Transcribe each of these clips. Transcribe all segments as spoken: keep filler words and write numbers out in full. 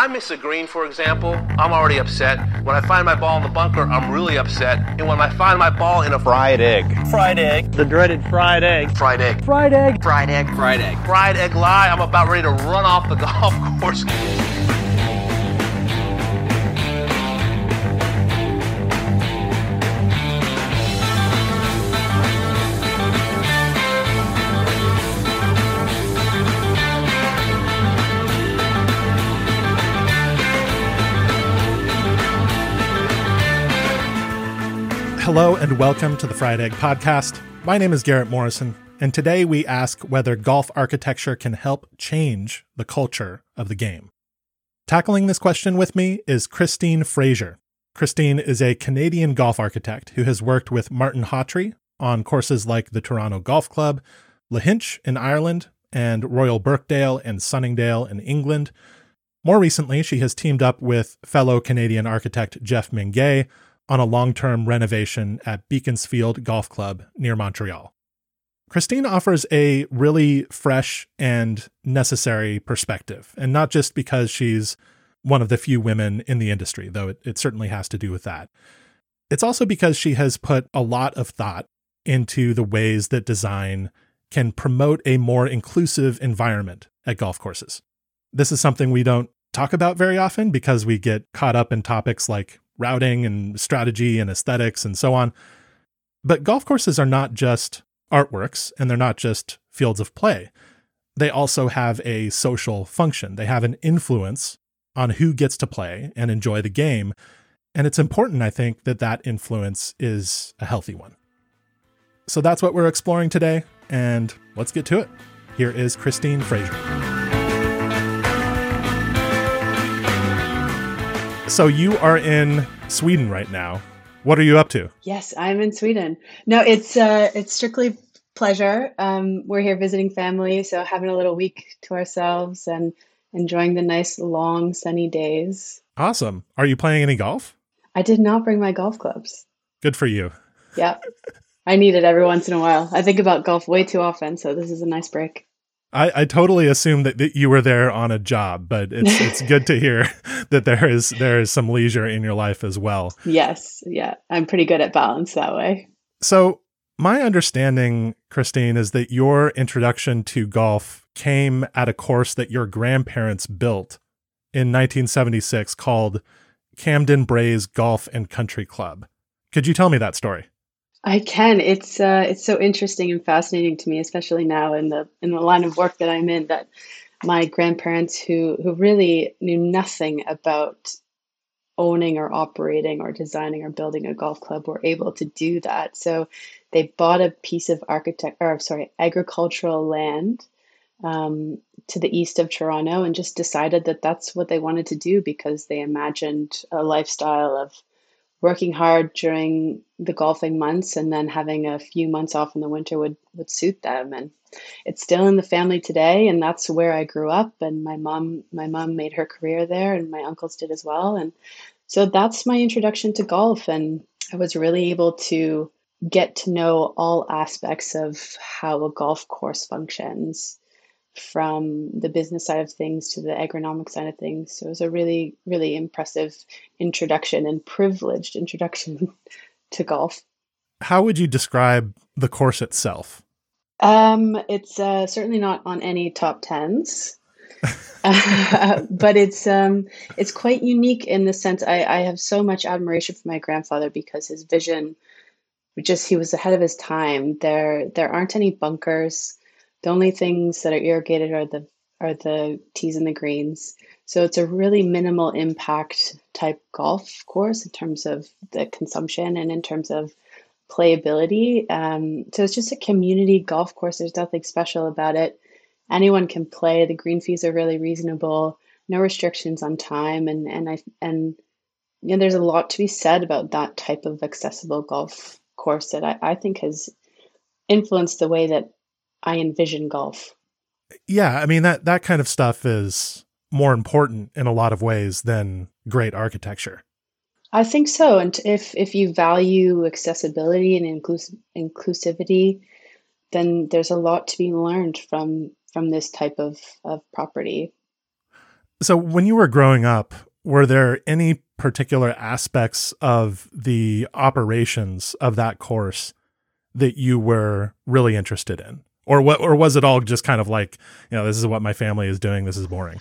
I miss a green, for example, I'm already upset. When I find my ball in the bunker, I'm really upset. And when I find my ball in a fried egg. Fried egg. The dreaded fried egg. Fried egg. Fried egg. Fried egg. Fried egg. Fried egg lie, I'm about ready to run off the golf course. Hello and welcome to the Fried Egg Podcast. My name is Garrett Morrison, and today we ask whether golf architecture can help change the culture of the game. Tackling this question with me is Christine Fraser. Christine is a Canadian golf architect who has worked with Martin Hawtrey on courses like the Toronto Golf Club, Lahinch in Ireland, and Royal Birkdale and Sunningdale in England. More recently, she has teamed up with fellow Canadian architect Jeff Mingay on a long-term renovation at Beaconsfield Golf Club near Montreal. Christine offers a really fresh and necessary perspective, and not just because she's one of the few women in the industry, though it, it certainly has to do with that. It's also because she has put a lot of thought into the ways that design can promote a more inclusive environment at golf courses. This is something we don't talk about very often because we get caught up in topics like routing and strategy and aesthetics and so on. But golf courses are not just artworks, and they're not just fields of play. They also have a social function. They have an influence on who gets to play and enjoy the game. And it's important, I think, that that influence is a healthy one. So that's what we're exploring today, and let's get to it. Here is Christine Fraser. So you are in Sweden right now. What are you up to? Yes, I'm in Sweden. No, it's uh, it's strictly pleasure. Um, we're here visiting family, so having a little week to ourselves and enjoying the nice, long, sunny days. Awesome. Are you playing any golf? I did not bring my golf clubs. Good for you. Yeah, I need it every once in a while. I think about golf way too often, so this is a nice break. I, I totally assumed that, that you were there on a job, but it's it's good to hear that there is there is some leisure in your life as well. Yes, yeah, I'm pretty good at balance that way. So my understanding, Christine, is that your introduction to golf came at a course that your grandparents built in nineteen seventy-six called Camden Braes Golf and Country Club. Could you tell me that story? I can. It's uh, it's so interesting and fascinating to me, especially now in the in the line of work that I'm in, that my grandparents, who who really knew nothing about owning or operating or designing or building a golf club, were able to do that. So they bought a piece of architect or sorry agricultural land um, to the east of Toronto and just decided that that's what they wanted to do because they imagined a lifestyle of working hard during the golfing months and then having a few months off in the winter would, would suit them. And it's still in the family today. And that's where I grew up. And my mom, my mom made her career there and my uncles did as well. And so that's my introduction to golf. And I was really able to get to know all aspects of how a golf course functions, from the business side of things to the agronomic side of things. So it was a really, really impressive introduction and privileged introduction to golf. How would you describe the course itself? Um, it's uh, certainly not on any top tens, uh, but it's um, it's quite unique in the sense I, I have so much admiration for my grandfather because his vision, just he was ahead of his time. There, there aren't any bunkers. The only things that are irrigated are the are the tees and the greens. So it's a really minimal impact type golf course in terms of the consumption and in terms of playability. Um, so it's just a community golf course. There's nothing special about it. Anyone can play. The green fees are really reasonable. No restrictions on time. And and I and you know, there's a lot to be said about that type of accessible golf course that I, I think has influenced the way that I envision golf. Yeah, I mean, that, that kind of stuff is more important in a lot of ways than great architecture. I think so. And if if you value accessibility and inclus- inclusivity, then there's a lot to be learned from from this type of, of property. So when you were growing up, were there any particular aspects of the operations of that course that you were really interested in? Or what, or was it all just kind of like, you know, this is what my family is doing, this is boring?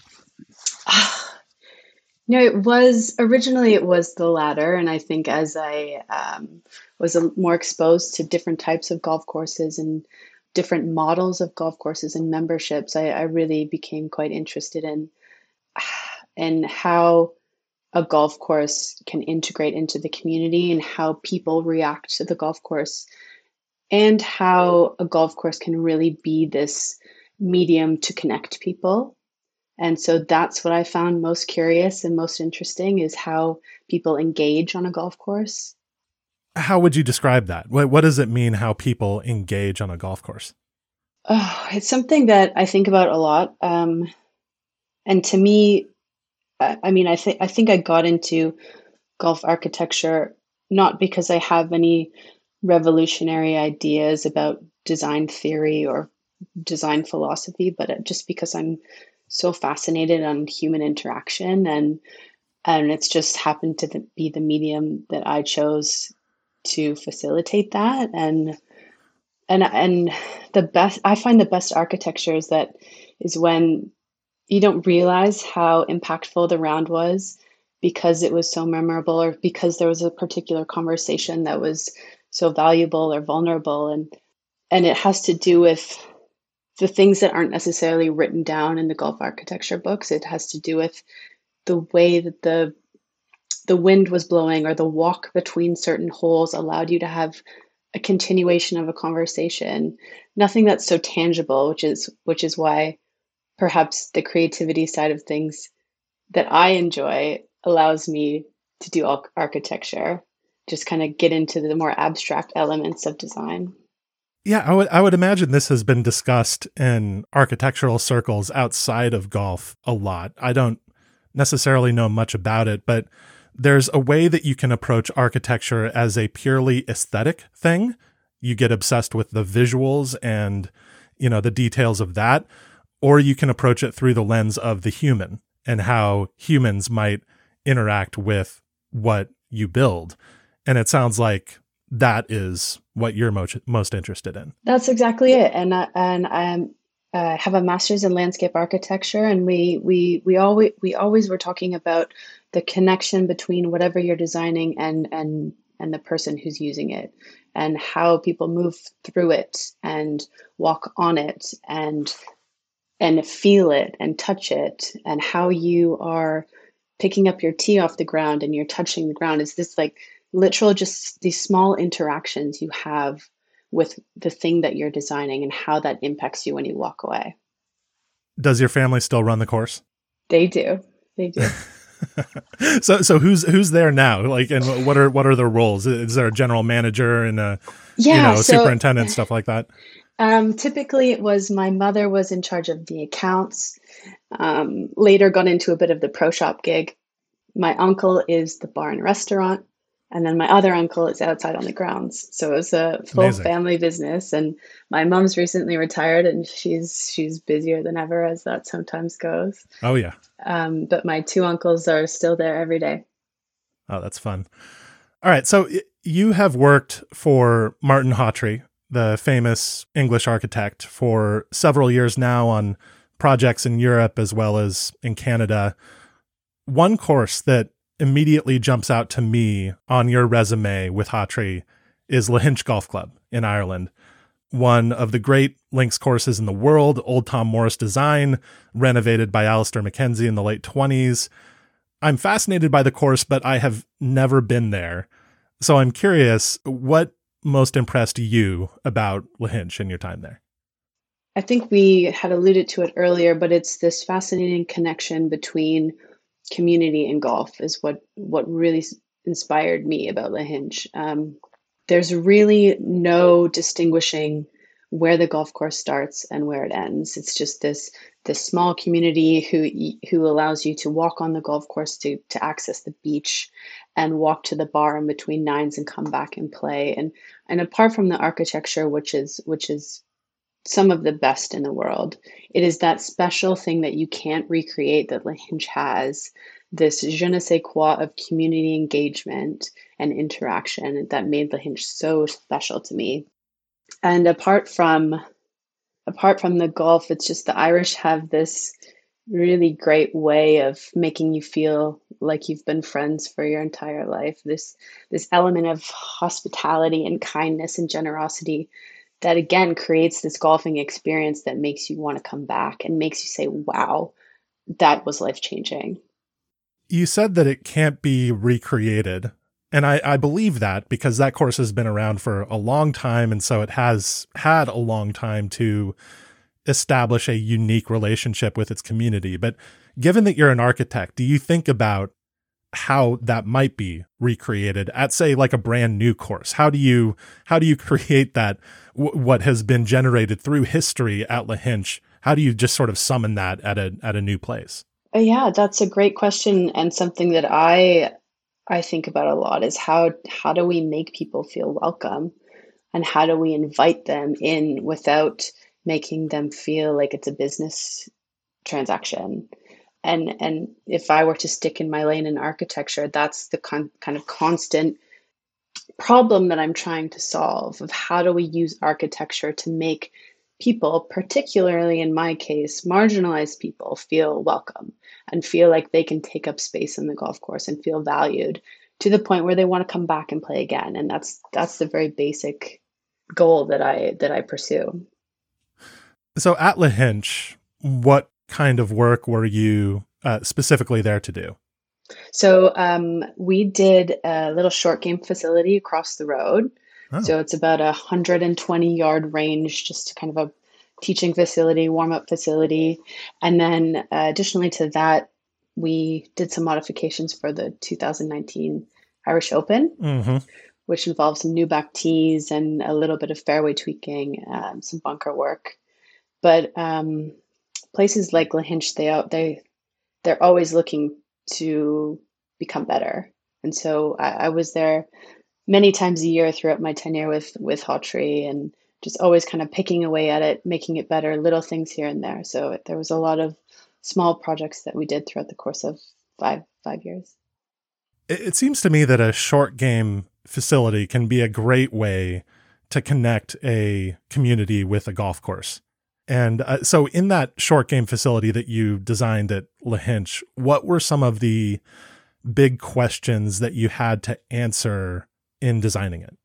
No, it was originally it was the latter. And I think as I um, was a, more exposed to different types of golf courses and different models of golf courses and memberships, I, I really became quite interested in, in how a golf course can integrate into the community and how people react to the golf course, and how a golf course can really be this medium to connect people. And so that's what I found most curious and most interesting, is how people engage on a golf course. How would you describe that? What, what does it mean, how people engage on a golf course? Oh, it's something that I think about a lot. Um, and to me, I, I mean, I think I think I got into golf architecture not because I have any revolutionary ideas about design theory or design philosophy, but just because I'm so fascinated on human interaction, and and it's just happened to the, be the medium that I chose to facilitate that. And and and the best I find the best architecture is that is when you don't realize how impactful the round was because it was so memorable, or because there was a particular conversation that was so valuable or vulnerable. And and it has to do with the things that aren't necessarily written down in the golf architecture books. It has to do with the way that the the wind was blowing, or the walk between certain holes allowed you to have a continuation of a conversation. Nothing that's so tangible, which is which is why perhaps the creativity side of things that I enjoy allows me to do architecture, just kind of get into the more abstract elements of design. Yeah, I would I would imagine this has been discussed in architectural circles outside of golf a lot. I don't necessarily know much about it, but there's a way that you can approach architecture as a purely aesthetic thing. You get obsessed with the visuals and, you know, the details of that, or you can approach it through the lens of the human and how humans might interact with what you build. And it sounds like that is what you're most most interested in. That's exactly it. And I, and I uh, have a master's in landscape architecture, and we we we always we always were talking about the connection between whatever you're designing and and and the person who's using it, and how people move through it and walk on it and and feel it and touch it, and how you are picking up your tee off the ground and you're touching the ground. Is this like literal, just these small interactions you have with the thing that you're designing, and how that impacts you when you walk away. Does your family still run the course? They do. They do. so, so who's, who's there now? Like, and what are, what are their roles? Is there a general manager and a, yeah, you know, so, superintendent, stuff like that? Um, typically it was my mother was in charge of the accounts, um, later got into a bit of the pro shop gig. My uncle is the bar and restaurant. And then my other uncle is outside on the grounds. So it was a full Amazing. Family business. And my mom's recently retired, and she's she's busier than ever, as that sometimes goes. Oh, yeah. Um, but my two uncles are still there every day. Oh, that's fun. All right. So you have worked for Martin Hawtrey, the famous English architect, for several years now on projects in Europe as well as in Canada. One course that immediately jumps out to me on your resume with Hawtrey is Lahinch Golf Club in Ireland. One of the great links courses in the world, old Tom Morris design, renovated by Alistair Mackenzie in the late twenties. I'm fascinated by the course, but I have never been there. So I'm curious, what most impressed you about Lahinch in your time there? I think we had alluded to it earlier, but it's this fascinating connection between community and golf is what what really inspired me about Lahinch. Um, there's really no distinguishing where the golf course starts and where it ends. It's just this this small community who who allows you to walk on the golf course to to access the beach, and walk to the bar in between nines and come back and play. And and apart from the architecture, which is which is some of the best in the world. It is that special thing that you can't recreate that Lahinch has, this je ne sais quoi of community engagement and interaction that made Lahinch so special to me. And apart from apart from the golf, it's just the Irish have this really great way of making you feel like you've been friends for your entire life. This this element of hospitality and kindness and generosity that again creates this golfing experience that makes you want to come back and makes you say, wow, that was life-changing. You said that it can't be recreated. And I, I believe that because that course has been around for a long time. And so it has had a long time to establish a unique relationship with its community. But given that you're an architect, do you think about how that might be recreated at, say, like a brand new course? How do you how do you create that, w- what has been generated through history at Lahinch? How do you just sort of summon that at a at a new place? Uh, Yeah, that's a great question, and something that I I think about a lot is how how do we make people feel welcome, and how do we invite them in without making them feel like it's a business transaction. And and if I were to stick in my lane in architecture, that's the con- kind of constant problem that I'm trying to solve of how do we use architecture to make people, particularly in my case, marginalized people, feel welcome and feel like they can take up space in the golf course and feel valued to the point where they want to come back and play again. And that's that's the very basic goal that I that I pursue. So at Lahinch, what kind of work were you uh, specifically there to do? So um, we did a little short game facility across the road. Oh. So it's about a one hundred twenty yard range, just kind of a teaching facility, warm up facility. And then uh, additionally to that, we did some modifications for the two thousand nineteen Irish Open, Mm-hmm. which involved some new back tees and a little bit of fairway tweaking, um, some bunker work. But um, places like Lahinch, they out they they're always looking to become better. And so I, I was there many times a year throughout my tenure with with Hawtree, and just always kind of picking away at it, making it better, little things here and there. So there was a lot of small projects that we did throughout the course of five five years. It, it seems to me that a short game facility can be a great way to connect a community with a golf course. And uh, so in that short game facility that you designed at Lahinch, what were some of the big questions that you had to answer in designing it?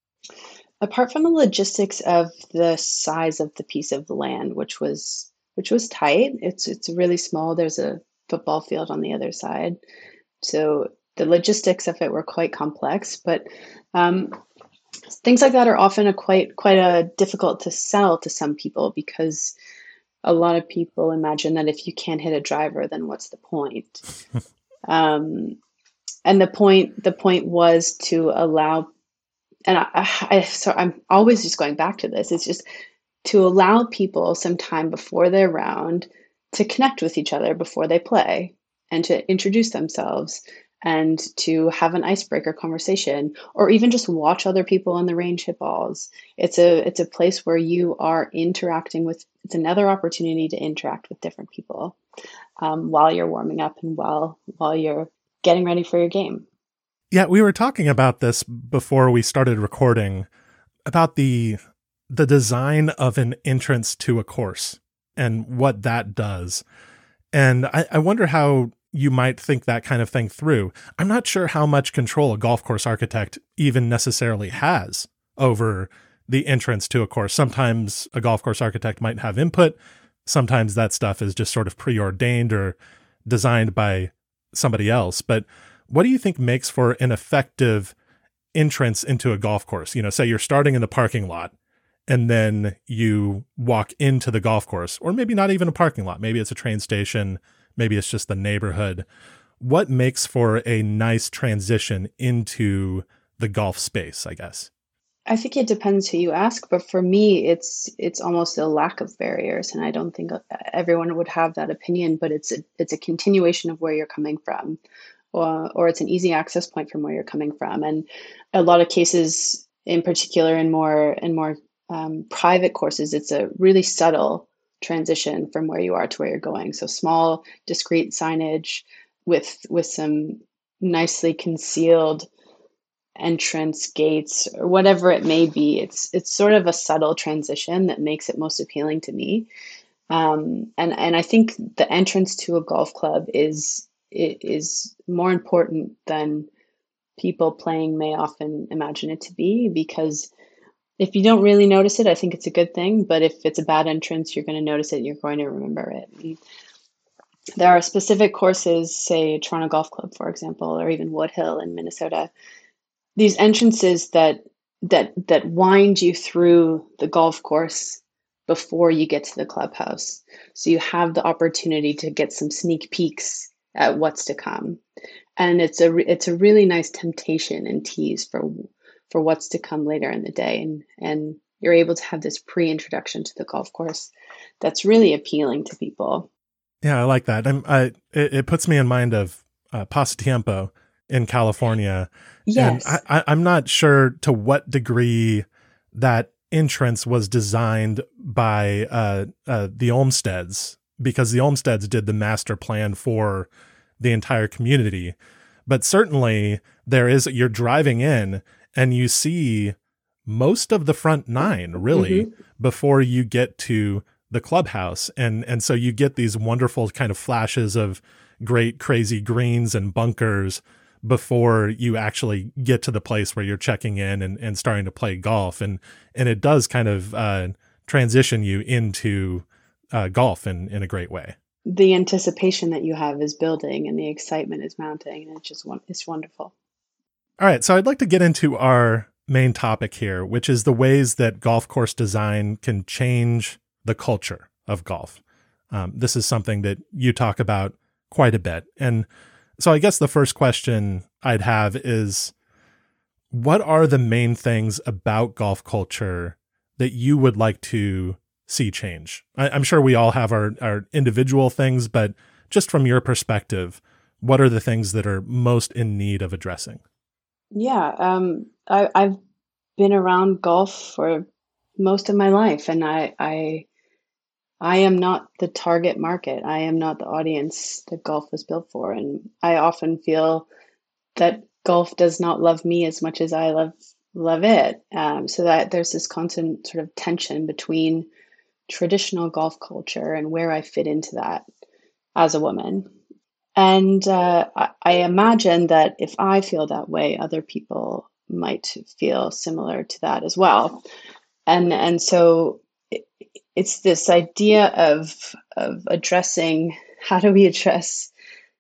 Apart from the logistics of the size of the piece of land, which was which was tight, it's it's really small. There's a football field on the other side, so the logistics of it were quite complex. But um, things like that are often a quite quite a difficult to sell to some people, because a lot of people imagine that if you can't hit a driver, then what's the point? um, and the point the point was to allow. And I, I, so I'm always just going back to this. It's just to allow people some time before their round to connect with each other before they play, and to introduce themselves, and to have an icebreaker conversation, or even just watch other people on the range hit balls. It's a it's a place where you are interacting with. It's another opportunity to interact with different people um, while you're warming up and while while you're getting ready for your game. Yeah, we were talking about this before we started recording, about the the design of an entrance to a course and what that does. And I, I wonder how you might think that kind of thing through. I'm not sure how much control a golf course architect even necessarily has over the entrance to a course. Sometimes a golf course architect might have input. Sometimes that stuff is just sort of preordained or designed by somebody else. But what do you think makes for an effective entrance into a golf course? You know, say you're starting in the parking lot and then you walk into the golf course, or maybe not even a parking lot. Maybe it's a train station. Maybe it's just the neighborhood. What makes for a nice transition into the golf space, I guess? I think it depends who you ask, but for me, it's it's almost a lack of barriers, and I don't think everyone would have that opinion. But it's a, it's a continuation of where you're coming from. Or, or it's an easy access point from where you're coming from. And a lot of cases, in particular, in more in more um, private courses, it's a really subtle transition from where you are to where you're going. So small, discrete signage with with some nicely concealed entrance gates or whatever it may be. It's it's sort of a subtle transition that makes it most appealing to me. Um, and and I think the entrance to a golf club is is more important than people playing may often imagine it to be, because if you don't really notice it, I think it's a good thing. But if it's a bad entrance, you're going to notice it. You're going to remember it. And there are specific courses, say Toronto Golf Club, for example, or even Woodhill in Minnesota. These entrances that that that wind you through the golf course before you get to the clubhouse, so you have the opportunity to get some sneak peeks at what's to come. And it's a it's a really nice temptation and tease for for what's to come later in the day, and and you're able to have this pre-introduction to the golf course that's really appealing to people. Yeah, I like that. I'm, I it, it puts me in mind of uh, Pasatiempo in California. Yes. And I, I, I'm not sure to what degree that entrance was designed by uh, uh, the Olmsteds, because the Olmsteds did the master plan for the entire community. But certainly there is, you're driving in and you see most of the front nine really mm-hmm. before you get to the clubhouse. And, and so you get these wonderful kind of flashes of great, crazy greens and bunkers before you actually get to the place where you're checking in and, and starting to play golf. And, and it does kind of uh, transition you into uh, golf in, in a great way. The anticipation that you have is building and the excitement is mounting, and it's just, it's wonderful. All right. So I'd like to get into our main topic here, which is the ways that golf course design can change the culture of golf. Um, this is something that you talk about quite a bit. And so I guess the first question I'd have is, what are the main things about golf culture that you would like to see change? I, I'm sure we all have our, our individual things, but just from your perspective, what are the things that are most in need of addressing? Yeah, um, I, I've been around golf for most of my life, and I, I I am not the target market. I am not the audience that golf was built for. And I often feel that golf does not love me as much as I love love it. Um, so that there's this constant sort of tension between traditional golf culture and where I fit into that as a woman. And uh, I, I imagine that if I feel that way, other people might feel similar to that as well. And and so it's this idea of of addressing, how do we address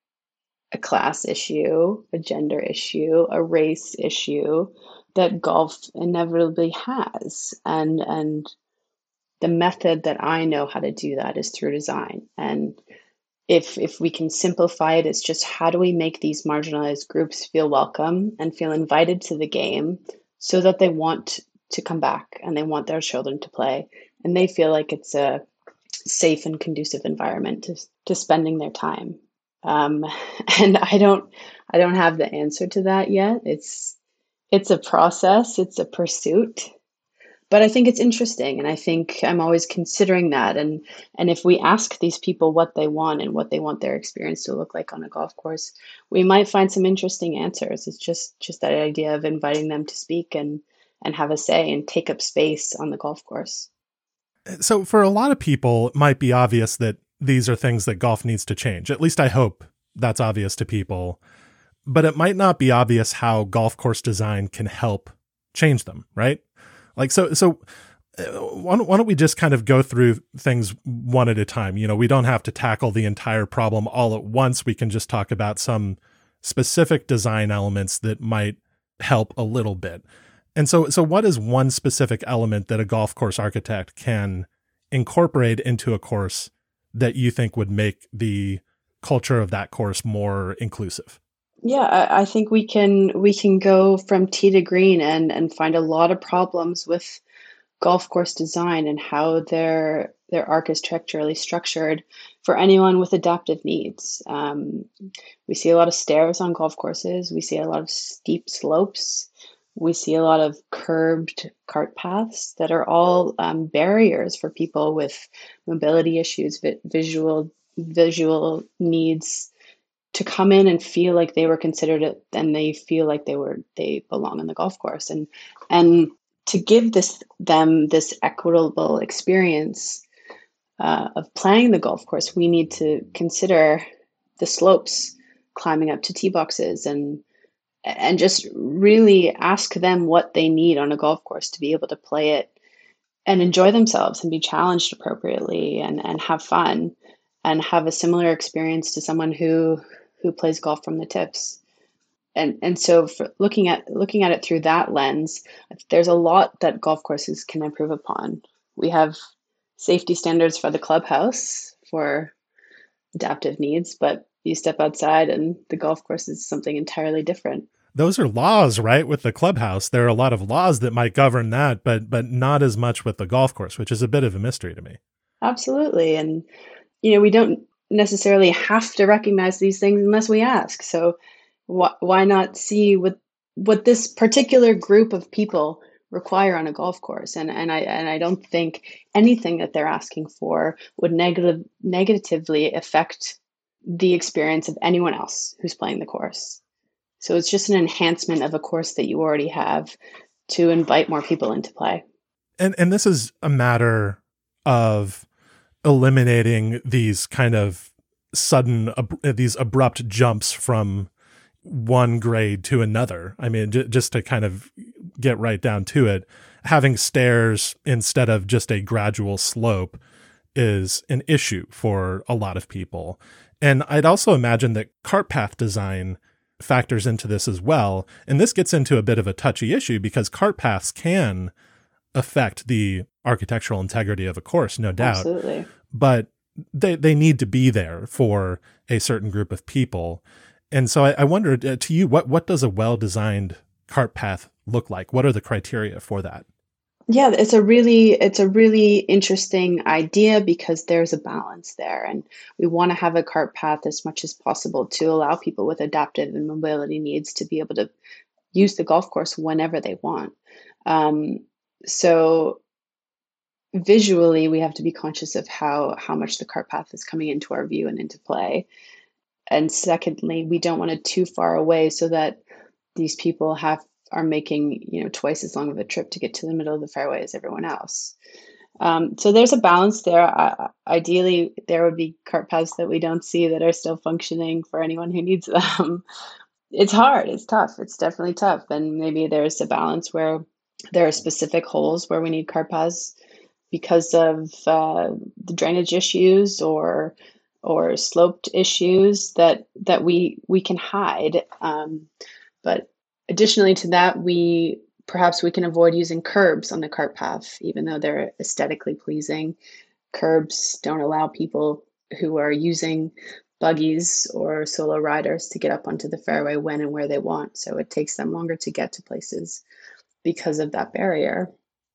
a class issue, a gender issue, a race issue that golf inevitably has. And and the method that I know how to do that is through design. And if if we can simplify it, it's just, how do we make these marginalized groups feel welcome and feel invited to the game so that they want to come back and they want their children to play, and they feel like it's a safe and conducive environment to, to spending their time. Um, and I don't, I don't have the answer to that yet. It's, it's a process. It's a pursuit, but I think it's interesting. And I think I'm always considering that. And, and if we ask these people what they want and what they want their experience to look like on a golf course, we might find some interesting answers. It's just, just that idea of inviting them to speak and, and have a say and take up space on the golf course. So for a lot of people, it might be obvious that these are things that golf needs to change. At least I hope that's obvious to people. But it might not be obvious how golf course design can help change them, right? Like, so, so why don't, why don't we just kind of go through things one at a time? You know, we don't have to tackle the entire problem all at once. We can just talk about some specific design elements that might help a little bit. And so, so what is one specific element that a golf course architect can incorporate into a course that you think would make the culture of that course more inclusive? Yeah, I, I think we can we can go from tee to green and and find a lot of problems with golf course design and how they're they're architecturally structured for anyone with adaptive needs. Um, we see a lot of stairs on golf courses. We see a lot of steep slopes. We see a lot of curbed cart paths that are all um, barriers for people with mobility issues, vi- visual visual needs, to come in and feel like they were considered it, and they feel like they were they belong on the golf course, and and to give this them this equitable experience uh, of playing the golf course, we need to consider the slopes, climbing up to tee boxes, and and just really ask them what they need on a golf course to be able to play it and enjoy themselves and be challenged appropriately, and, and have fun and have a similar experience to someone who who plays golf from the tips. And and so for looking at looking at it through that lens, there's a lot that golf courses can improve upon. We have safety standards for the clubhouse for adaptive needs, but you step outside and the golf course is something entirely different. Those are laws, right? With the clubhouse, there are a lot of laws that might govern that, but but not as much with the golf course, which is a bit of a mystery to me. Absolutely. And, you know, we don't necessarily have to recognize these things unless we ask. So wh- why not see what what this particular group of people require on a golf course? And and I and I don't think anything that they're asking for would negative negatively affect the experience of anyone else who's playing the course. So it's just an enhancement of a course that you already have to invite more people into play. And and this is a matter of eliminating these kind of sudden, ab- these abrupt jumps from one grade to another. I mean, j- just to kind of get right down to it, having stairs instead of just a gradual slope is an issue for a lot of people. And I'd also imagine that cart path design factors into this as well. And this gets into a bit of a touchy issue because cart paths can affect the architectural integrity of a course, no doubt. Absolutely. But they they need to be there for a certain group of people. And so I, I wonder, uh, to you, what what does a well-designed cart path look like? What are the criteria for that? Yeah, it's a really it's a really interesting idea because there's a balance there, and we want to have a cart path as much as possible to allow people with adaptive and mobility needs to be able to use the golf course whenever they want. Um, so visually, we have to be conscious of how how much the cart path is coming into our view and into play. And secondly, we don't want it too far away so that these people have are making, you know, twice as long of a trip to get to the middle of the fairway as everyone else. Um, so there's a balance there. Uh, ideally, there would be cart paths that we don't see that are still functioning for anyone who needs them. It's hard. It's tough. It's definitely tough. And maybe there's a balance where there are specific holes where we need cart paths because of uh, the drainage issues or or sloped issues that that we we can hide. Um, but additionally to that, we perhaps we can avoid using curbs on the cart path, even though they're aesthetically pleasing. Curbs don't allow people who are using buggies or solo riders to get up onto the fairway when and where they want. So it takes them longer to get to places because of that barrier.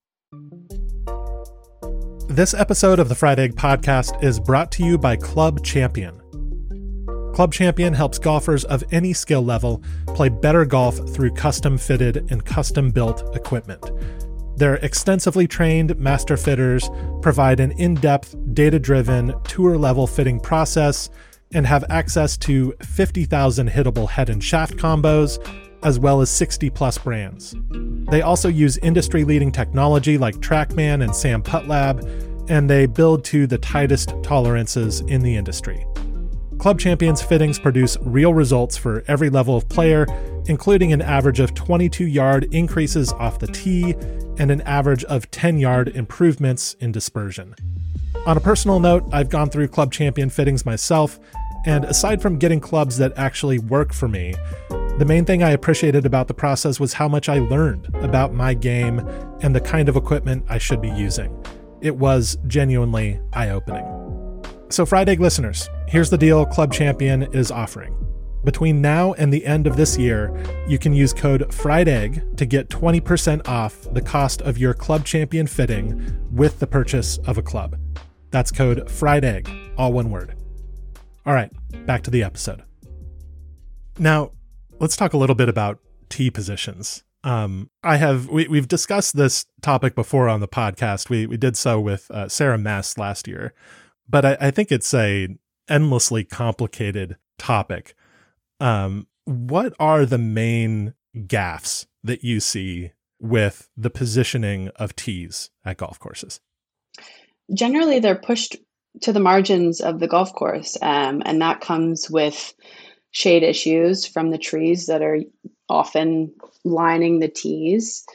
This episode of the Fried Egg Podcast is brought to you by Club Champion. Club Champion helps golfers of any skill level play better golf through custom-fitted and custom-built equipment. Their extensively trained master fitters provide an in-depth, data-driven, tour-level fitting process and have access to fifty thousand hittable head and shaft combos, as well as sixty plus brands. They also use industry-leading technology like TrackMan and Sam Putt Lab, and they build to the tightest tolerances in the industry. Club Champion's fittings produce real results for every level of player, including an average of twenty-two yard increases off the tee and an average of ten yard improvements in dispersion. On a personal note, I've gone through Club Champion fittings myself, and aside from getting clubs that actually work for me, the main thing I appreciated about the process was how much I learned about my game and the kind of equipment I should be using. It was genuinely eye-opening. So Fried Egg listeners, here's the deal Club Champion is offering. Between now and the end of this year, you can use code FRIEDEGG to get twenty percent off the cost of your Club Champion fitting with the purchase of a club. That's code FRIEDEGG, all one word. All right, back to the episode. Now, let's talk a little bit about tee positions. Um, I have we we've discussed this topic before on the podcast. We we did so with uh, Sarah Mess last year, but I, I think it's a endlessly complicated topic. Um, what are the main gaffes that you see with the positioning of tees at golf courses? Generally, they're pushed to the margins of the golf course, um, and that comes with shade issues from the trees that are often lining the tees,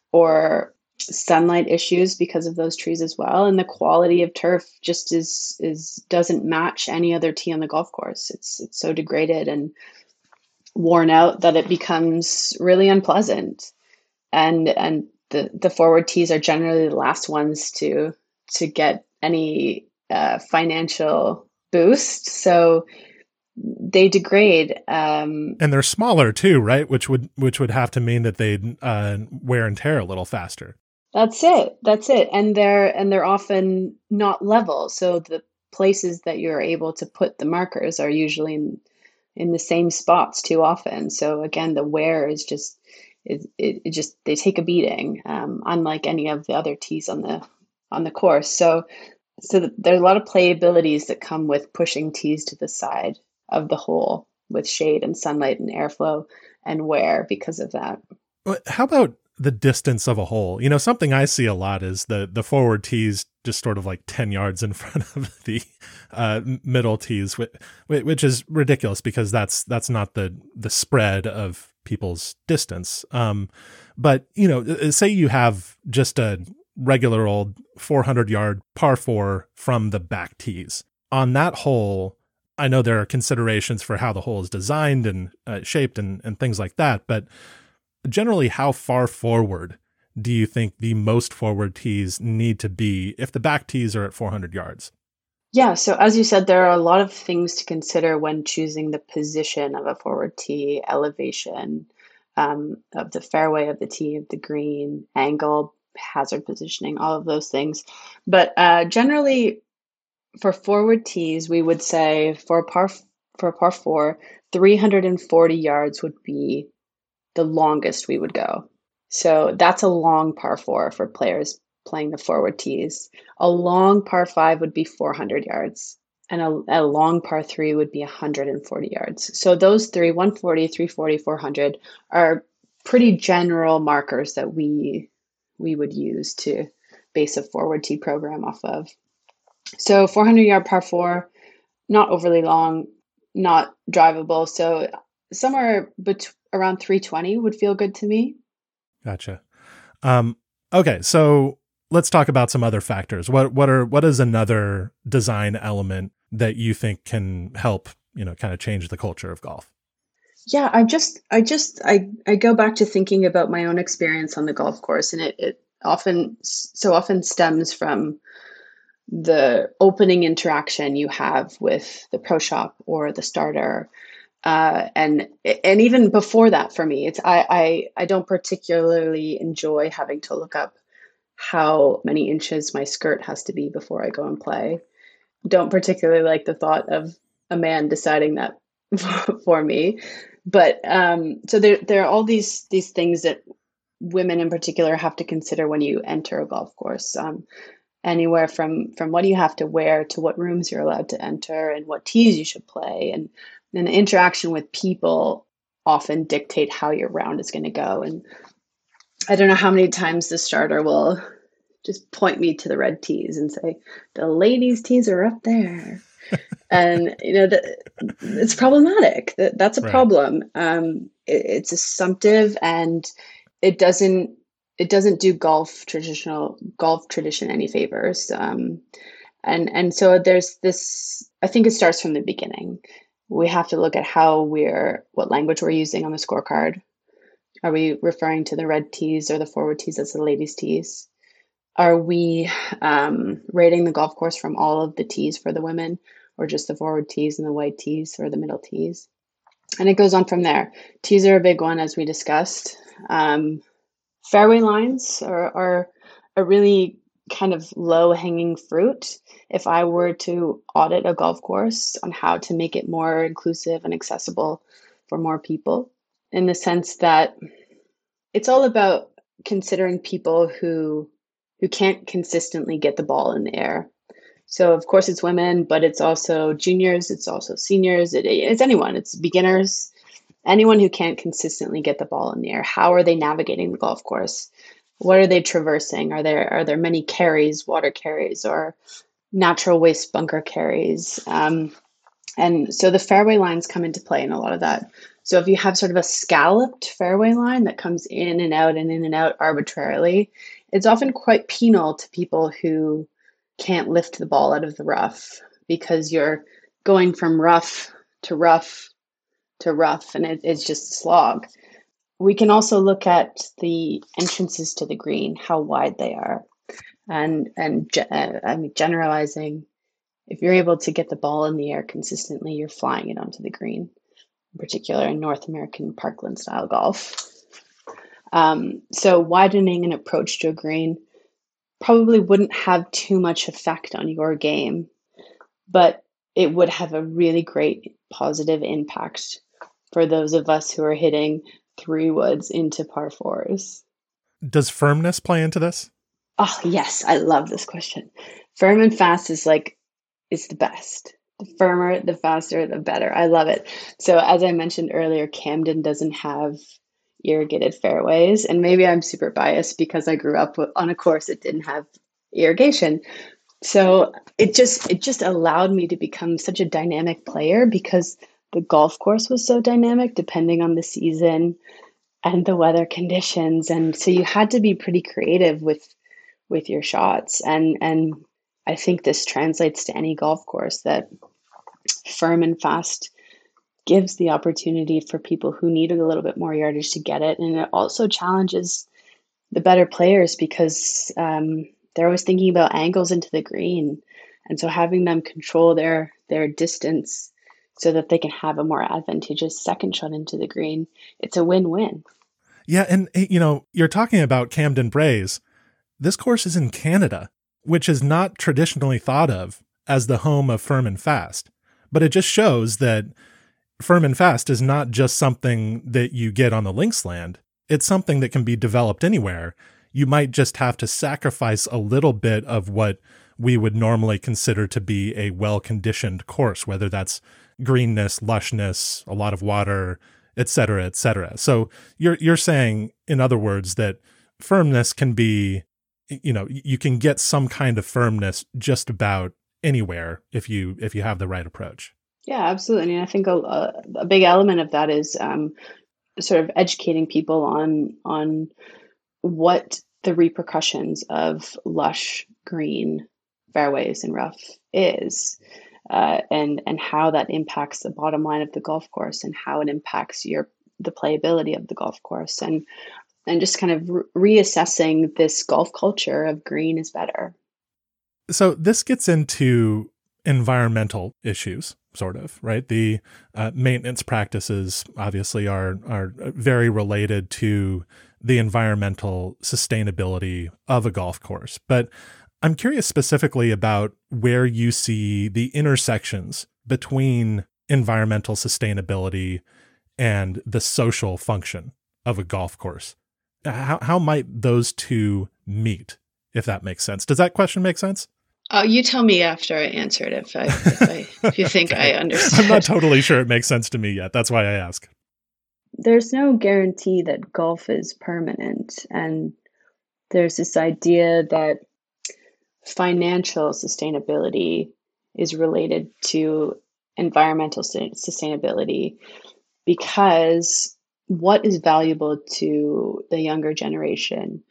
or sunlight issues because of those trees as well. And the quality of turf just is is doesn't match any other tee on the golf course. It's it's so degraded and worn out that it becomes really unpleasant. And and the the forward tees are generally the last ones to to get any uh, financial boost. So they degrade, um, and they're smaller too, right? Which would which would have to mean that they'd uh, wear and tear a little faster. That's it. That's it. And they're and they're often not level. So the places that you're able to put the markers are usually in in the same spots too often. So again, the wear is just it, it, it just they take a beating, um, unlike any of the other tees on the on the course. So so there's a lot of playabilities that come with pushing tees to the side of the hole with shade and sunlight and airflow and wear because of that. How about the distance of a hole? You know, something I see a lot is the the forward tees just sort of like ten yards in front of the uh, middle tees, which, which is ridiculous because that's that's not the the spread of people's distance. Um, but, you know, say you have just a regular old four hundred yard par four from the back tees. On that hole, I know there are considerations for how the hole is designed and uh, shaped and, and things like that, but generally, how far forward do you think the most forward tees need to be if the back tees are at four hundred yards? Yeah, so as you said, there are a lot of things to consider when choosing the position of a forward tee, elevation um, of the fairway of the tee, of the green, angle, hazard positioning, all of those things. But uh, generally, for forward tees, we would say for a par for a par four, three hundred forty yards would be the longest we would go. So that's a long par four for players playing the forward tees. A long par five would be four hundred yards, and a, a long par three would be one hundred forty yards. So those three, one forty, three forty, four hundred, are pretty general markers that we we would use to base a forward tee program off of. So four hundred yard par four, not overly long, not drivable. So somewhere between around three twenty would feel good to me. Gotcha. Um, okay, so let's talk about some other factors. What what are what is another design element that you think can help, you know, kind of change the culture of golf? Yeah, I just I just I I go back to thinking about my own experience on the golf course, and it it often so often stems from the opening interaction you have with the pro shop or the starter. Uh, and and even before that, for me, it's I, I I don't particularly enjoy having to look up how many inches my skirt has to be before I go and play. Don't particularly like the thought of a man deciding that for me. But um, so there there are all these these things that women in particular have to consider when you enter a golf course. Um, anywhere from from what you have to wear to what rooms you're allowed to enter and what tees you should play, and and the interaction with people often dictate how your round is going to go. And I don't know how many times the starter will just point me to the red tees and say, the ladies' tees are up there. And, you know, the, it's problematic. That, that's a right. problem. Um, it, it's assumptive, and it doesn't it doesn't do golf traditional golf tradition any favors. Um, and and so there's this. I think it starts from the beginning. We have to look at how we're, what language we're using on the scorecard. Are we referring to the red tees or the forward tees as the ladies' tees? Are we um, rating the golf course from all of the tees for the women, or just the forward tees and the white tees or the middle tees? And it goes on from there. Tees are a big one, as we discussed. Um, fairway lines are, are a really kind of low-hanging fruit. If I were to audit a golf course on how to make it more inclusive and accessible for more people, in the sense that it's all about considering people who who can't consistently get the ball in the air. So of course it's women, but it's also juniors, it's also seniors, it, it's anyone, it's beginners, anyone who can't consistently get the ball in the air. How are they navigating the golf course? What are they traversing? Are there are there many carries, water carries, or natural waste bunker carries? Um, and so the fairway lines come into play in a lot of that. So if you have sort of a scalloped fairway line that comes in and out and in and out arbitrarily, it's often quite penal to people who can't lift the ball out of the rough, because you're going from rough to rough to rough, and it, it's just a slog. We can also look at the entrances to the green, how wide they are, and and uh, I mean, generalizing. If you're able to get the ball in the air consistently, you're flying it onto the green, in particular in North American parkland style golf. Um, so widening an approach to a green probably wouldn't have too much effect on your game, but it would have a really great positive impact for those of us who are hitting three woods into par fours. Does firmness play into this? Oh, yes. I love this question. Firm and fast is like, it's the best. The firmer, the faster, the better. I love it. So as I mentioned earlier, Camden doesn't have irrigated fairways, and maybe I'm super biased because I grew up on a course that didn't have irrigation. So it just it just allowed me to become such a dynamic player, because the golf course was so dynamic depending on the season and the weather conditions, and so you had to be pretty creative with with your shots. And and I think this translates to any golf course, that firm and fast gives the opportunity for people who need a little bit more yardage to get it. And it also challenges the better players, because um, they're always thinking about angles into the green. And so having them control their their distance so that they can have a more advantageous second shot into the green, it's a win-win. Yeah, and you know, you're talking about Camden Braes. This course is in Canada, which is not traditionally thought of as the home of firm and fast. But it just shows that firm and fast is not just something that you get on the links land. It's something that can be developed anywhere. You might just have to sacrifice a little bit of what we would normally consider to be a well-conditioned course, whether that's greenness, lushness, a lot of water, et cetera, et cetera. So you're you're saying, in other words, that firmness can be, you know, you can get some kind of firmness just about anywhere if you if you have the right approach. Yeah, absolutely. And I think a, a big element of that is um, sort of educating people on on what the repercussions of lush green fairways and rough is, uh, and and how that impacts the bottom line of the golf course, and how it impacts your the playability of the golf course, and and just kind of re- reassessing this golf culture of green is better. So this gets into environmental issues, sort of, right? The uh, maintenance practices obviously are are very related to the environmental sustainability of a golf course. But I'm curious specifically about where you see the intersections between environmental sustainability and the social function of a golf course. How how might those two meet, if that makes sense? Does that question make sense? Uh, you tell me after I answer it if I if, I, if you think Okay. I understand. I'm not totally sure it makes sense to me yet. That's why I ask. There's no guarantee that golf is permanent, and there's this idea that financial sustainability is related to environmental sustainability, because what is valuable to the younger generation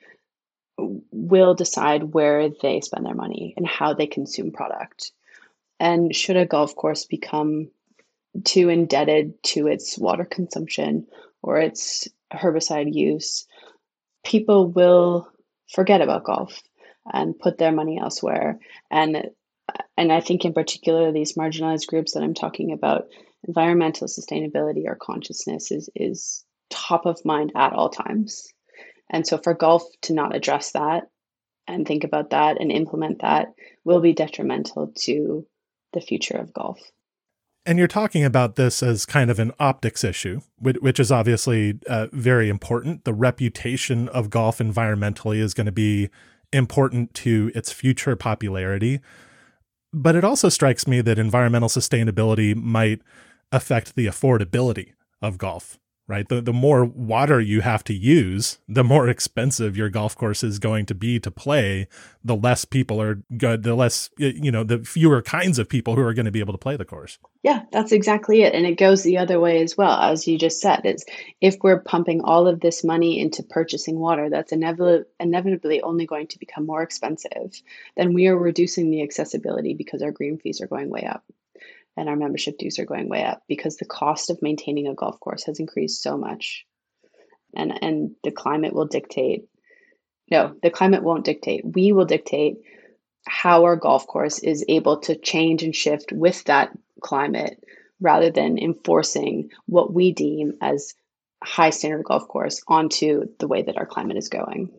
will decide where they spend their money and how they consume product. And should a golf course become too indebted to its water consumption or its herbicide use, people will forget about golf and put their money elsewhere. And and I think in particular, these marginalized groups that I'm talking about, environmental sustainability or consciousness is, is top of mind at all times. And so for golf to not address that and think about that and implement that will be detrimental to the future of golf. And you're talking about this as kind of an optics issue, which is obviously uh, very important. The reputation of golf environmentally is going to be important to its future popularity. But it also strikes me that environmental sustainability might affect the affordability of golf, right? The, the more water you have to use, the more expensive your golf course is going to be to play, the less people are good, the less, you know, the fewer kinds of people who are going to be able to play the course. Yeah, that's exactly it. And it goes the other way as well. As you just said, it's if we're pumping all of this money into purchasing water, that's inevitably, inevitably only going to become more expensive. Then we are reducing the accessibility because our green fees are going way up. And our membership dues are going way up because the cost of maintaining a golf course has increased so much. And and the climate will dictate, no, the climate won't dictate. We will dictate how our golf course is able to change and shift with that climate rather than enforcing what we deem as high standard golf course onto the way that our climate is going.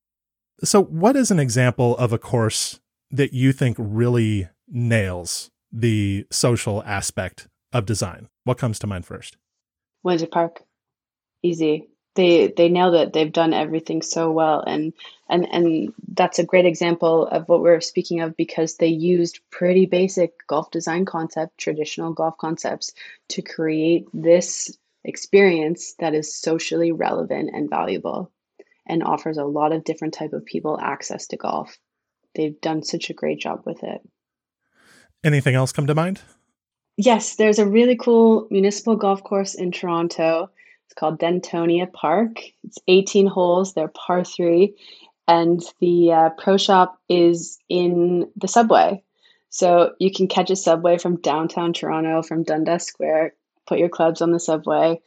So what is an example of a course that you think really nails the social aspect of design? What comes to mind first? Windsor Park. Easy. They they nailed it. They've done everything so well. And and and that's a great example of what we're speaking of because they used pretty basic golf design concept, traditional golf concepts to create this experience that is socially relevant and valuable and offers a lot of different type of people access to golf. They've done such a great job with it. Anything else come to mind? Yes, there's a really cool municipal golf course in Toronto. It's called Dentonia Park. It's eighteen holes. They're par three. And the uh, pro shop is in the subway. So you can catch a subway from downtown Toronto, from Dundas Square, put your clubs on the subway,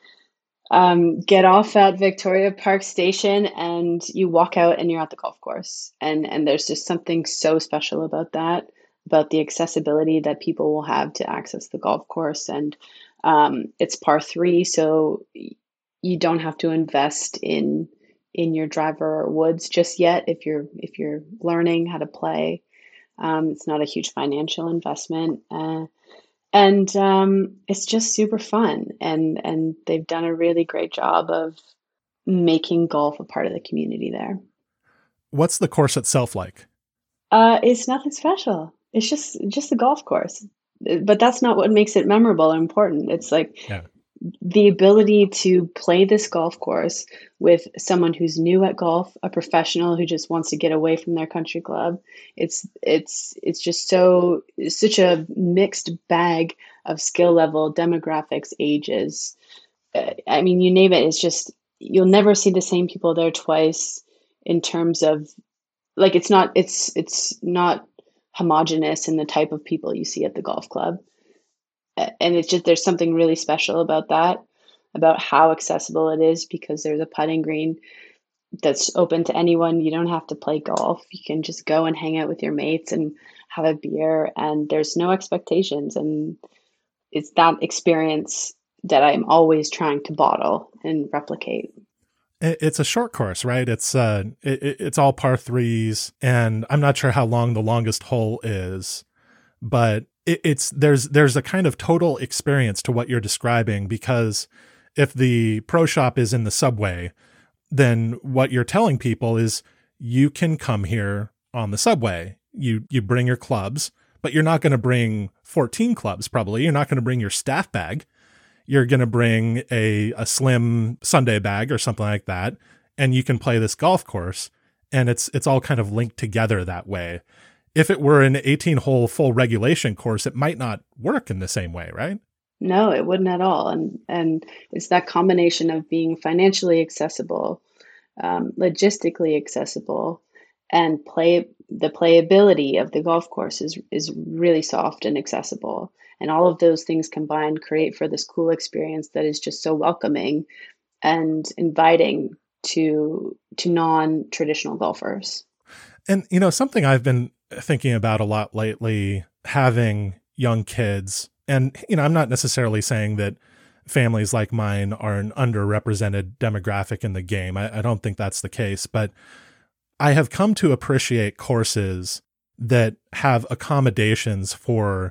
um, get off at Victoria Park Station, and you walk out and you're at the golf course. And, and there's just something so special about that, about the accessibility that people will have to access the golf course. And um, it's par three, so you don't have to invest in in your driver or woods just yet if you're if you're learning how to play. Um, it's not a huge financial investment, uh, and um, it's just super fun. And and they've done a really great job of making golf a part of the community there. What's the course itself like? Uh, it's nothing special. It's just just a golf course, but that's not what makes it memorable or important. It's like yeah. the ability to play this golf course with someone who's new at golf, a professional who just wants to get away from their country club. It's it's it's just so it's such a mixed bag of skill level, demographics, ages. Uh, I mean, you name it. It's just you'll never see the same people there twice in terms of like it's not it's it's not homogenous in the type of people you see at the golf club. And it's just, there's something really special about that, about how accessible it is because there's a putting green that's open to anyone. You don't have to play golf. You can just go and hang out with your mates and have a beer, and there's no expectations. And it's that experience that I'm always trying to bottle and replicate. It's a short course, right? It's uh, it, it's all par threes, and I'm not sure how long the longest hole is, but it, it's there's there's a kind of total experience to what you're describing, because if the pro shop is in the subway, then what you're telling people is you can come here on the subway. You you bring your clubs, but you're not going to bring fourteen clubs. Probably you're not going to bring your staff bag. You're going to bring a, a slim Sunday bag or something like that, and you can play this golf course, and it's it's all kind of linked together that way. If it were an eighteen-hole full regulation course, it might not work in the same way, right? No, it wouldn't at all. And and it's that combination of being financially accessible, um, logistically accessible, and play the playability of the golf course is is really soft and accessible. And all of those things combined create for this cool experience that is just so welcoming and inviting to to non-traditional golfers. And, you know, something I've been thinking about a lot lately, having young kids, and, you know, I'm not necessarily saying that families like mine are an underrepresented demographic in the game. I, I don't think that's the case, but I have come to appreciate courses that have accommodations for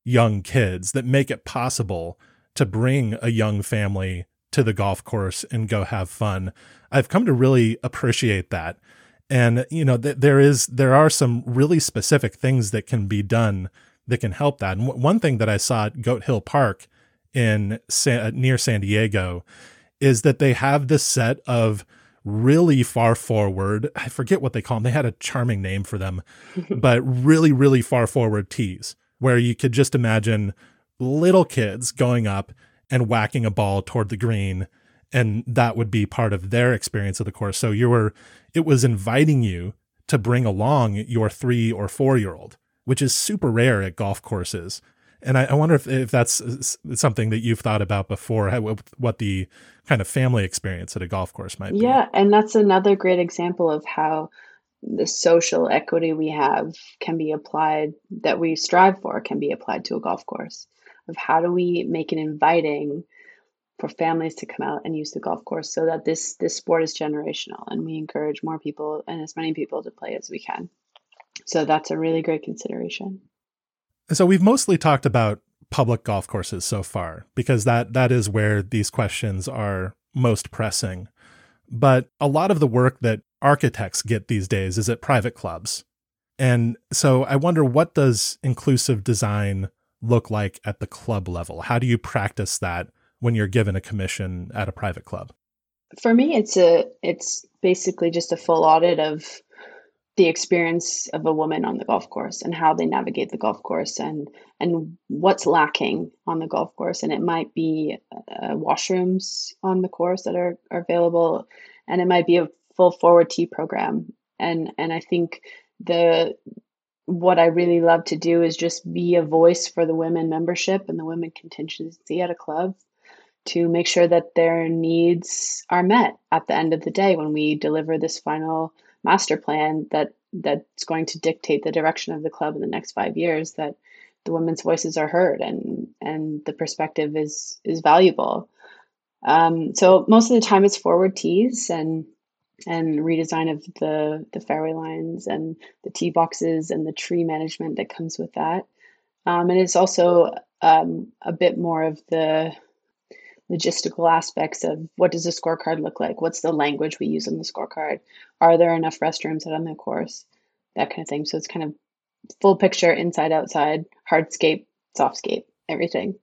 young kids that make it possible to bring a young family to the golf course and go have fun. I've come to really appreciate that. And, you know, th- there is, there are some really specific things that can be done that can help that. And w- one thing that I saw at Goat Hill Park in San, near San Diego is that they have this set of really far forward, I forget what they call them. They had a charming name for them, but really, really far forward tees where you could just imagine little kids going up and whacking a ball toward the green. And that would be part of their experience of the course. So you were, it was inviting you to bring along your three or four year old, which is super rare at golf courses. And I, I wonder if, if that's something that you've thought about before, how, what the kind of family experience at a golf course might be. Yeah, and that's another great example of how the social equity we have can be applied, that we strive for, can be applied to a golf course. Of how do we make it inviting for families to come out and use the golf course so that this this sport is generational and we encourage more people and as many people to play as we can. So that's a really great consideration. So we've mostly talked about public golf courses so far, because that that is where these questions are most pressing. But a lot of the work that architects get these days is at private clubs. And so I wonder, what does inclusive design look like at the club level? How do you practice that when you're given a commission at a private club? For me, it's a it's basically just a full audit of the experience of a woman on the golf course and how they navigate the golf course and and what's lacking on the golf course. And it might be uh, washrooms on the course that are, are available, and it might be a full forward tee program. And and I think the what I really love to do is just be a voice for the women membership and the women contingency at a club to make sure that their needs are met at the end of the day when we deliver this final master plan that that's going to dictate the direction of the club in the next five years, that the women's voices are heard and and the perspective is is valuable. Um, so most of the time it's forward tees and and redesign of the the fairway lines and the tee boxes and the tree management that comes with that. Um, and it's also um, a bit more of the logistical aspects of what does the scorecard look like? What's the language we use on the scorecard? Are there enough restrooms out on the course? That kind of thing. So it's kind of full picture, inside, outside, hardscape, softscape, everything.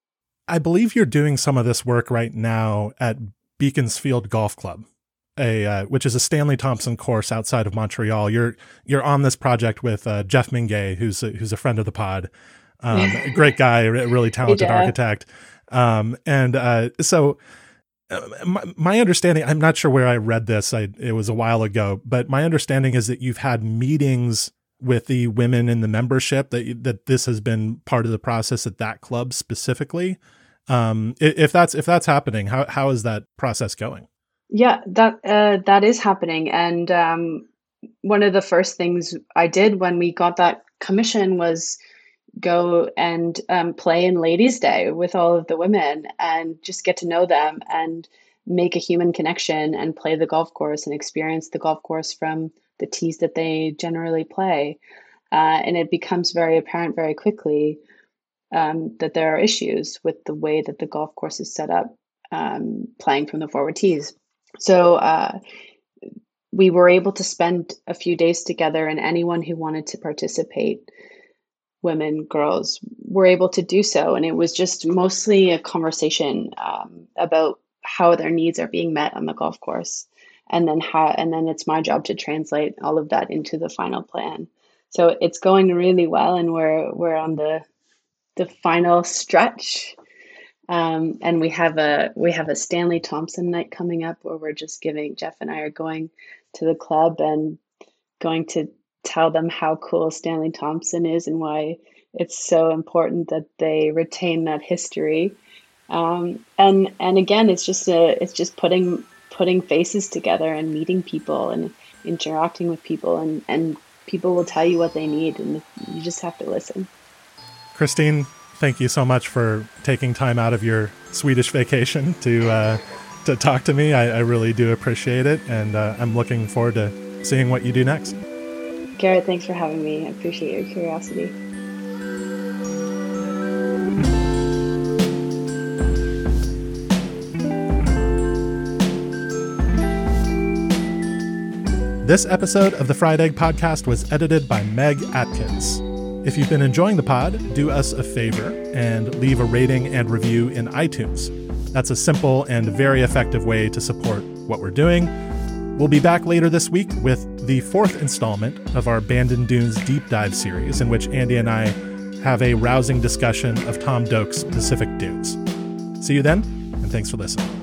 I believe you're doing some of this work right now at Beaconsfield Golf Club, a uh, which is a Stanley Thompson course outside of Montreal. You're you're on this project with uh, Jeff Mingay, who's a, who's a friend of the pod, um, a great guy, a really talented architect. Um, and, uh, so, uh, my, my understanding, I'm not sure where I read this. I, it was a while ago, but my understanding is that you've had meetings with the women in the membership, that, that this has been part of the process at that club specifically. Um, if that's, if that's happening, how, how is that process going? Yeah, that, uh, that is happening. And, um, one of the first things I did when we got that commission was go and um, play in Ladies' Day with all of the women and just get to know them and make a human connection and play the golf course and experience the golf course from the tees that they generally play. Uh, and it becomes very apparent very quickly um, that there are issues with the way that the golf course is set up, um, playing from the forward tees. So uh, we were able to spend a few days together, and anyone who wanted to participate, women, girls, were able to do so. And it was just mostly a conversation um, about how their needs are being met on the golf course. And then how, and then it's my job to translate all of that into the final plan. So it's going really well, and we're we're on the the final stretch. Um, and we have a we have a Stanley Thompson night coming up where we're just giving, Jeff and I are going to the club and going to tell them how cool Stanley Thompson is and why it's so important that they retain that history. Um, and and again, it's just a it's just putting putting faces together and meeting people and interacting with people, and, and people will tell you what they need, and you just have to listen. Christine, thank you so much for taking time out of your Swedish vacation to uh, to talk to me. I, I really do appreciate it, and uh, I'm looking forward to seeing what you do next. Garrett, thanks for having me. I appreciate your curiosity. This episode of the Fried Egg Podcast was edited by Meg Atkins. If you've been enjoying the pod, do us a favor and leave a rating and review in iTunes. That's a simple and very effective way to support what we're doing. We'll be back later this week with the fourth installment of our Bandon Dunes Deep Dive series, in which Andy and I have a rousing discussion of Tom Doak's Pacific Dunes. See you then, and thanks for listening.